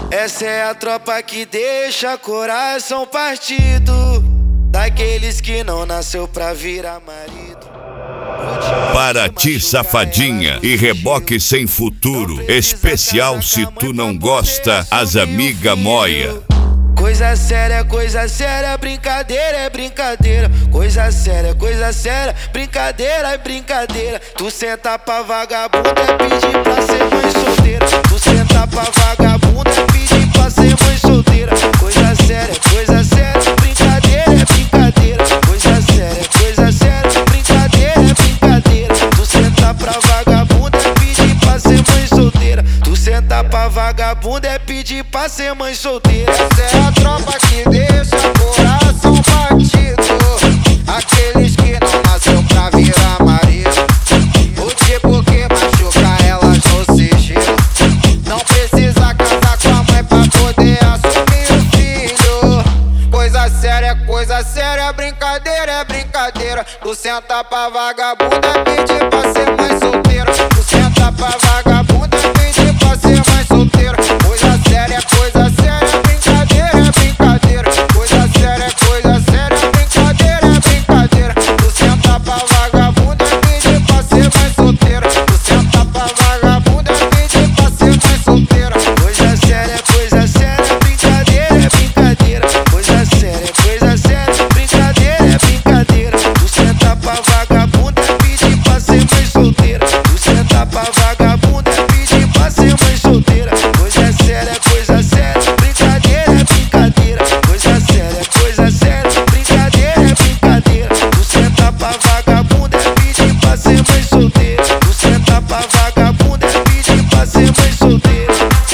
Essa é a tropa que deixa coração partido, daqueles que não nasceu pra virar marido. Para ti, safadinha, e reboque sem futuro. Especial se tu não gosta, as amiga moia. Coisa séria, brincadeira é brincadeira. Coisa séria, brincadeira é brincadeira. Tu senta pra vagabunda é pedir pra ser mãe solteira. Tu senta pra vagabunda é pedir pra ser mãe solteira. Coisa séria, brincadeira é brincadeira. Coisa séria, brincadeira é brincadeira. Tu senta pra vagabunda é pedir pra ser mãe solteira. Tu senta pra vagabunda é pedir pra ser mãe solteira. Essa é a tropa que deixa coração partido, aqueles que não nasceu pra virar marido. O tipo que machuca elas no sigilo. Não precisa casar com a mãe pra poder assumir o filho. Coisa séria, brincadeira é brincadeira. Tu senta pra vagabunda é pedir pra ser mãe solteira. Tu senta pra vagabunda é pedir pra ser mãe solteira. Coisa séria, brincadeira é brincadeira. Coisa séria, brincadeira é brincadeira. Tu senta pra vagabunda é pedir pra ser mãe solteira. Tu senta pra vagabunda é pedir pra ser mãe solteira. Coisa séria, brincadeira é brincadeira. Coisa séria, brincadeira é brincadeira. Tu senta pra vagabunda é pedir pra ser mãe solteira. Tu senta pra vagabunda é pedir pra ser mãe solteira. Coisa séria, brincadeira é brincadeira. Coisa séria, brincadeira é brincadeira. Tu senta pra vagabunda é pedir pra ser mãe solteira. Tu senta pra vagabunda é pedir pra ser mãe solteira.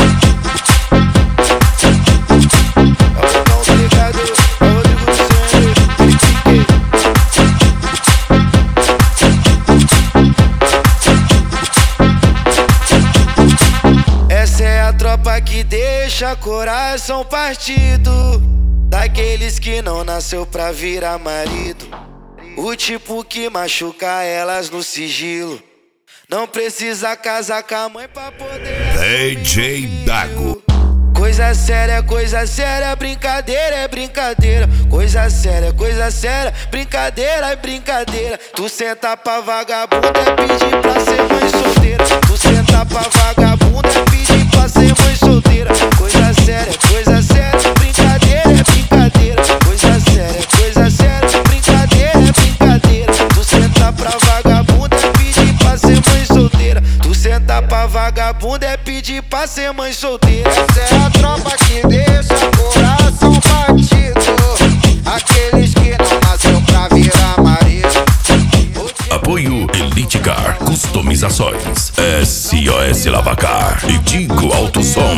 Essa é a tropa que deixa coração partido, daqueles que não nasceu pra virar marido. O tipo que machuca elas no sigilo. Não precisa casar com a mãe pra poder DJ Dago. Coisa séria, brincadeira é brincadeira. Coisa séria, brincadeira é brincadeira. Tu senta pra vagabunda é pedir pra ser mãe solteira. Tu senta pra vagabunda é pedir pra ser mãe solteira. Coisa séria, brincadeira é brincadeira. Coisa séria, brincadeira é brincadeira. Tu senta pra vagabunda é pedir pra ser mãe solteira. Tu senta pra vagabunda é pedir pra ser mãe solteira. Essa é a tropa que deixa coração partido, aqueles que não nasceu pra virar marido. Apoio Elite Car, customizações, SOS Lavacar e Tigo Alto Som.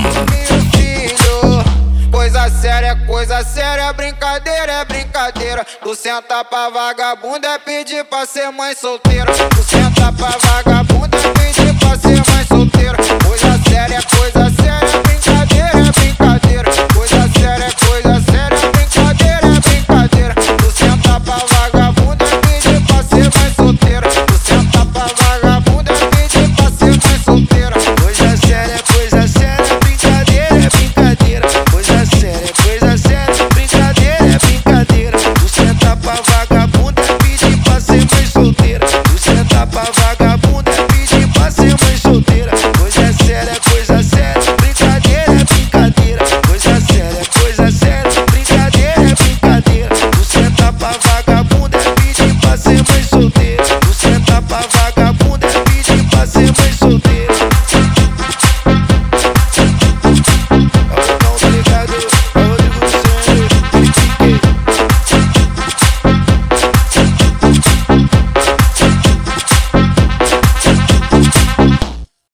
Coisa séria, brincadeira é brincadeira. Tu senta pra vagabunda é pedir pra ser mãe solteira. Tu senta pra vagabunda é pedir pra ser mãe solteira. Coisa séria, brincadeira é brincadeira. Coisa séria, brincadeira é brincadeira. Tu senta pra vagabunda é pedir pra ser mãe solteira. Tu senta pra vagabunda é pedir pra ser mãe solteira. Coisa séria, brincadeira é brincadeira. Coisa séria, brincadeira é brincadeira. Tu senta pra vagabunda é pedir pra ser mãe solteira. Tu senta pra vagabunda é pedir pra ser mãe solteira. Coisa séria, brincadeira é brincadeira. Coisa séria, brincadeira é brincadeira. Tu senta pra vagabunda é pedir pra ser mãe